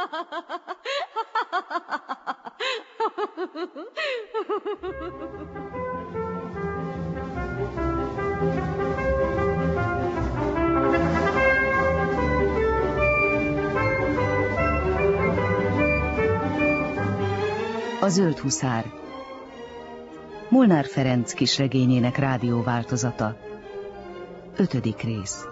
A zöld huszár. Molnár Ferenc kisregényének rádióváltozata. 5. rész.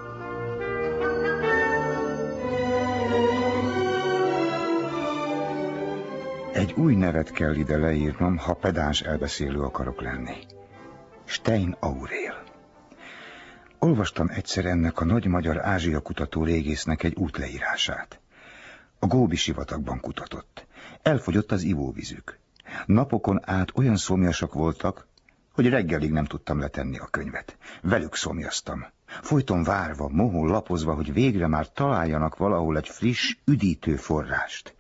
Egy új nevet kell ide leírnom, ha pedáns elbeszélő akarok lenni. Stein Aurél. Olvastam egyszer ennek a nagy magyar Ázsia kutató régésznek egy útleírását. A Góbi-sivatagban kutatott. Elfogyott az ivóvízük. Napokon át olyan szomjasak voltak, hogy reggelig nem tudtam letenni a könyvet. Velük szomjaztam. Folyton várva, mohón lapozva, hogy végre már találjanak valahol egy friss, üdítő forrást.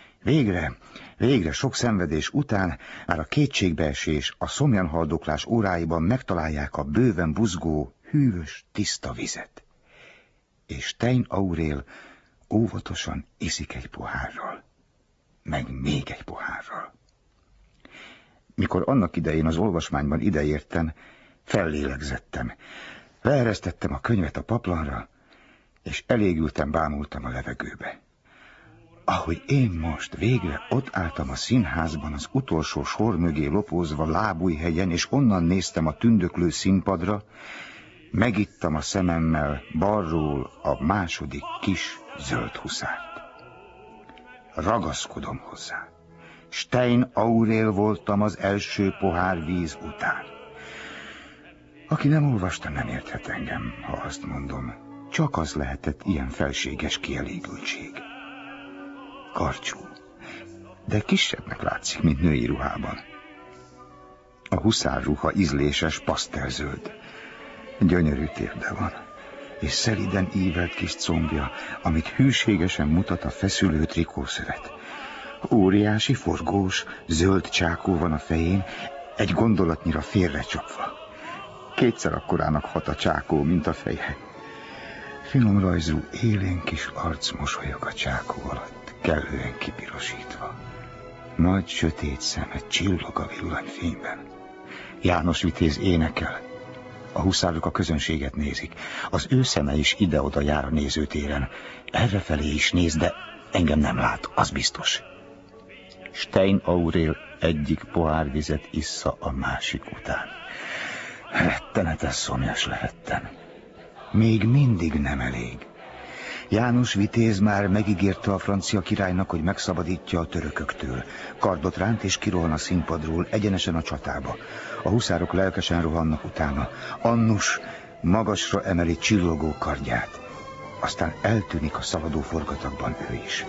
Végre sok szenvedés után már a kétségbeesés, a szomjanhaldoklás óráiban megtalálják a bőven buzgó, hűvös, tiszta vizet. És Stein Aurél óvatosan iszik egy pohárral, meg még egy pohárral. Mikor annak idején az olvasmányban ideértem, fellélegzettem, leeresztettem a könyvet a paplanra, és elégülten bámultam a levegőbe. Ahogy én most végre ott álltam a színházban az utolsó sor mögé lopózva Lábújhegyen, és onnan néztem a tündöklő színpadra, megittam a szememmel balról a második kis zöld huszárt. Ragaszkodom hozzá. Stein Aurél voltam az első pohár víz után. Aki nem olvasta, nem érthet engem, ha azt mondom. Csak az lehetett ilyen felséges kielégültség. Karcsú, de kisebbnek látszik, mint női ruhában. A huszárruha ízléses pasztelzöld. Gyönyörű térde van, és szeliden ívelt kis combja, amit hűségesen mutat a feszülő trikószövet. Óriási, forgós, zöld csákó van a fején, egy gondolatnyira félrecsapva. Kétszer akkorának hat a csákó, mint a feje. Finom rajzú, élénk kis arc mosolyog a csákó alatt, kellően kipirosítva. Nagy sötét szeme csillog a villanyfényben. János Vitéz énekel. A huszárok a közönséget nézik. Az ő szeme is ide-oda jár a nézőtéren. Errefelé is néz, de engem nem lát, az biztos. Stein Aurél egyik pohár vizet issza a másik után. Rettenetes szomjas lehettem. Még mindig nem elég. János Vitéz már megígérte a francia királynak, hogy megszabadítja a törököktől. Kardot ránt és kirohan a színpadról, egyenesen a csatába. A huszárok lelkesen rohannak utána. Annus magasra emeli csillogó kardját. Aztán eltűnik a szaladó forgatagban ő is.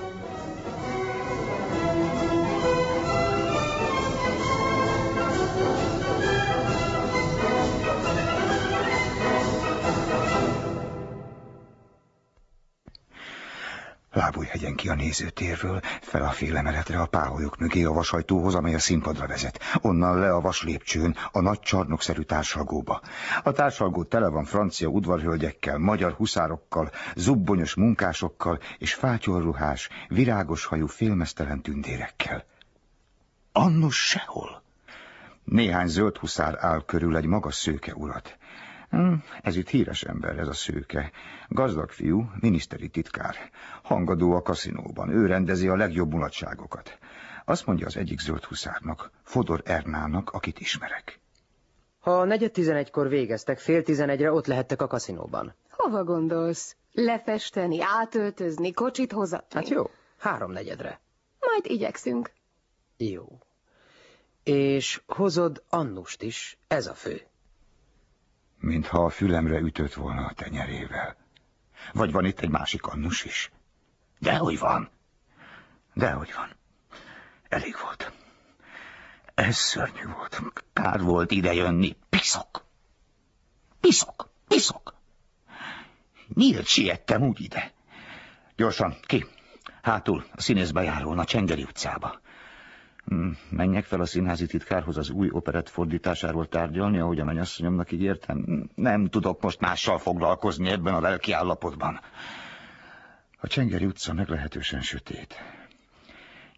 Lábújhegyen ki a nézőtérről, fel a félemeletre a páholyok mögé a vasajtóhoz, amely a színpadra vezet. Onnan le a vaslépcsőn, a nagy csarnokszerű társalgóba. A társalgó tele van francia udvarhölgyekkel, magyar huszárokkal, zubbonyos munkásokkal és fátyorruhás, virágos hajú félmeztelen tündérekkel. Annus sehol. Néhány zöld huszár áll körül egy magas szőke urat. Ez itt híres ember, ez a szőke. Gazdag fiú, miniszteri titkár. Hangadó a kaszinóban, ő rendezi a legjobb mulatságokat. Azt mondja az egyik zöld huszárnak, Fodor Ernának, akit ismerek. Ha 10:45-kor végeztek, 10:30-re ott lehettek a kaszinóban. Hova gondolsz? Lefesteni, átöltözni, kocsit hozatni? Hát jó, 3:45-re. Majd igyekszünk. Jó. És hozod Annust is, ez a fő. Mintha a fülemre ütött volna a tenyerével. Vagy van itt egy másik Annus is? Dehogy van. Dehogy van. Elég volt. Ez szörnyű volt. Kár volt idejönni. Piszok. Piszok. Piszok. Miért siettem úgy ide? Gyorsan, ki? Hátul, a színészbejárón, a Csengeri utcába. Menjek fel a színházi titkárhoz az új operett fordításáról tárgyalni, ahogy a mennyasszonyomnak ígértem. Nem tudok most mással foglalkozni ebben a lelki állapotban. A Csengeri utca meglehetősen sötét.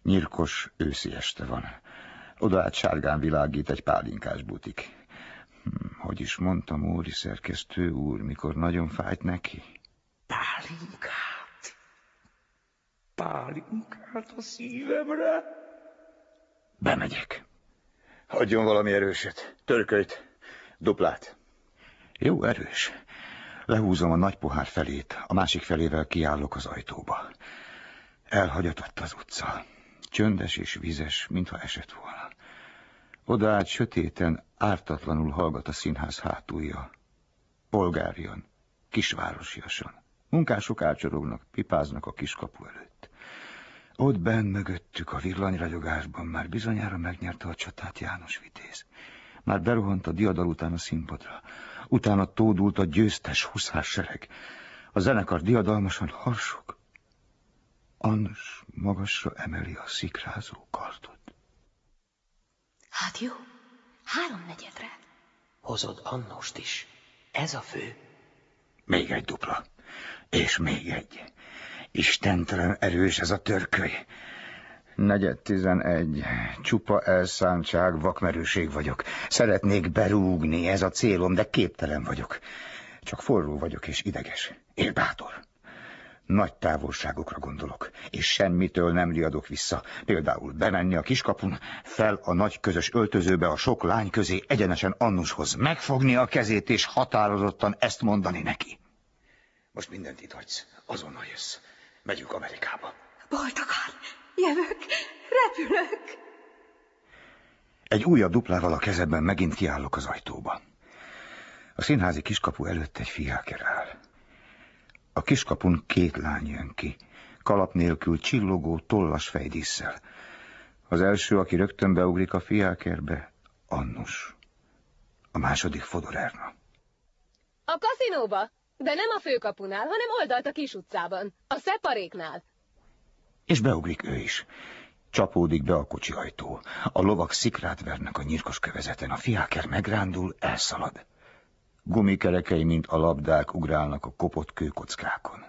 Nyírkos őszi este van. Oda át sárgán világít egy pálinkás butik. Hogy is mondta Móri szerkesztő úr, mikor nagyon fájt neki? Pálinkát. Pálinkát a szívemre. Bemegyek. Adjon valami erőset. Törkölyt. Duplát. Jó, erős. Lehúzom a nagy pohár felét, a másik felével kiállok az ajtóba. Elhagyatott az utca. Csöndes és vizes, mintha esett volna. Oda át sötéten, ártatlanul hallgat a színház hátulja. Polgár jön, kisvárosiasan. Munkások ácsorognak, pipáznak a kiskapu előtt. Ott benn mögöttük a villanyragyogásban már bizonyára megnyerte a csatát János Vitéz. Már berohant a diadal után a színpadra. Utána tódult a győztes huszár sereg. A zenekar diadalmasan harsog. Annus magasra emeli a szikrázó kardot. Hát jó, 3/4-re. Hozod Annust is. Ez a fő. Még egy dupla. És még egy. Istentelen erős ez a törköly. 4:11. Csupa elszántság, vakmerőség vagyok. Szeretnék berúgni, ez a célom, de képtelen vagyok. Csak forró vagyok és ideges. És bátor. Nagy távolságokra gondolok, és semmitől nem riadok vissza. Például bemenni a kiskapun, fel a nagy közös öltözőbe a sok lány közé, egyenesen Annushoz, megfogni a kezét és határozottan ezt mondani neki. Most mindent itt hagysz, azonnal jössz. Megyünk Amerikába. Boltokán, jövök, repülök. Egy újabb duplával a kezemben megint kiállok az ajtóba. A színházi kiskapu előtt egy fiáker áll. A kiskapun 2 lány jön ki, kalap nélkül csillogó, tollas fejdísszel. Az első, aki rögtön beugrik a fiákerbe, Annus. A második Fodor Erna. A kaszinóba, de nem a főkapunál, hanem oldalt a kis utcában, a szeparéknál. És beugrik ő is. Csapódik be a kocsi ajtó. A lovak szikrát vernek a nyírkos kövezeten, a fiáker megrándul, elszalad. Gumikerekei, mint a labdák, ugrálnak a kopott kőkockákon.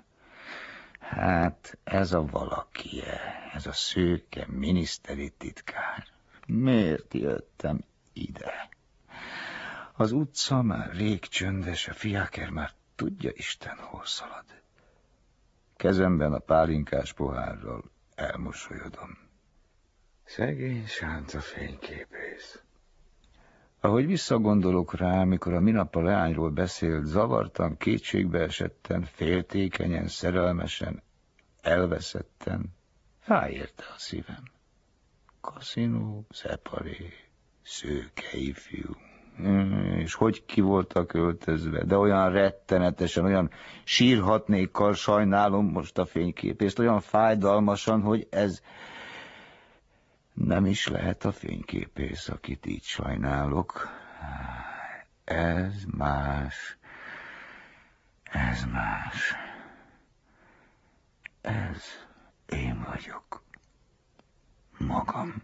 Hát, ez a valakie, ez a szőke miniszteri titkár. Miért jöttem ide? Az utca már rég csöndes, a fiáker már tudja Isten, hol szalad. Kezemben a pálinkás pohárral elmosolyodom. Szegény sánta fényképész. Ahogy visszagondolok rá, mikor a minap a leányról beszélt, zavartan, kétségbe esetten, féltékenyen, szerelmesen, elveszetten, fáj érte a szívem. Kaszinó, szeparé, szőke ifjú. És hogy ki voltak öltözve, de olyan rettenetesen, olyan sírhatnékkal sajnálom most a fényképészt, olyan fájdalmasan, hogy ez nem is lehet a fényképész, akit így sajnálok. Ez más. Ez más. Ez én vagyok. Magam.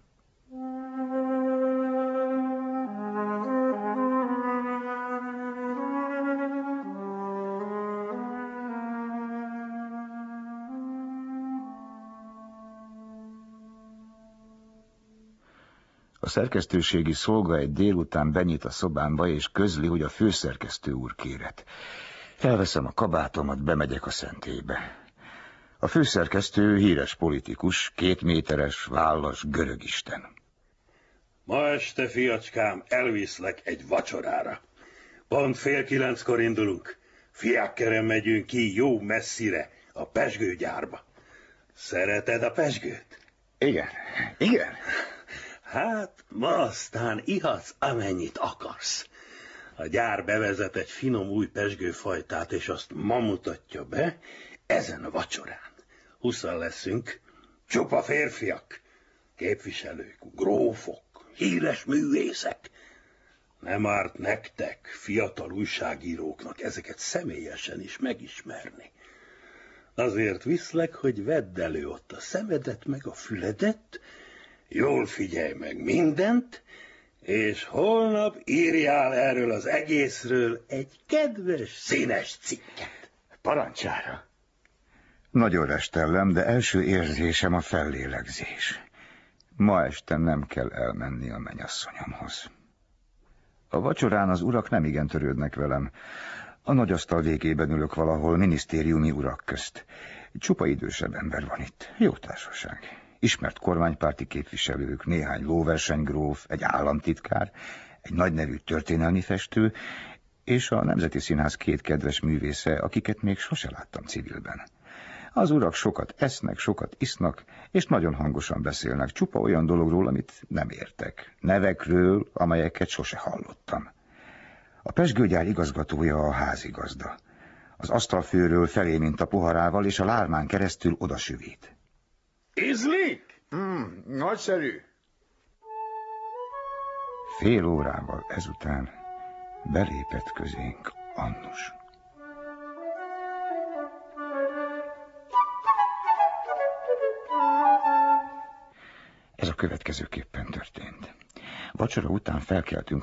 A szerkesztőségi szolga egy délután benyit a szobámba, és közli, hogy a főszerkesztő úr kéret. Felveszem a kabátomat, bemegyek a szentélybe. A főszerkesztő híres politikus, 2 méteres, vállas görögisten. Ma este, fiacskám, elviszlek egy vacsorára. Pont 8:30 indulunk. Fiákkerem megyünk ki jó messzire, a pezsgőgyárba. Szereted a pezsgőt? Igen, igen. Hát, ma aztán ihatsz, amennyit akarsz. A gyár bevezet egy finom új pezsgőfajtát, és azt ma mutatja be ezen a vacsorán. 20-an leszünk, csupa férfiak, képviselők, grófok, híres művészek. Nem árt nektek, fiatal újságíróknak ezeket személyesen is megismerni. Azért viszlek, hogy vedd elő ott a szemedet meg a füledet, jól figyelj meg mindent, és holnap írjál erről az egészről egy kedves, színes cikket. Parancsára. Nagyon restellem, de első érzésem a fellélegzés. Ma este nem kell elmenni a mennyasszonyomhoz. A vacsorán az urak nem igen törődnek velem. A nagy asztal végében ülök valahol minisztériumi urak közt. Csupa idősebb ember van itt. Jó társaság. Ismert kormánypárti képviselők, néhány lóversenygróf, egy államtitkár, egy nagynevű történelmi festő, és a Nemzeti Színház 2 kedves művésze, akiket még sose láttam civilben. Az urak sokat esznek, sokat isznak, és nagyon hangosan beszélnek csupa olyan dologról, amit nem értek. Nevekről, amelyeket sose hallottam. A pezsgőgyár igazgatója a házigazda. Az asztalfőről felé, mint a poharával, és a lármán keresztül odasüvít. Ízlik? Nagyszerű. Fél órával ezután belépett közénk Annus. Ez a következőképpen történt. Vacsora után felkeltünk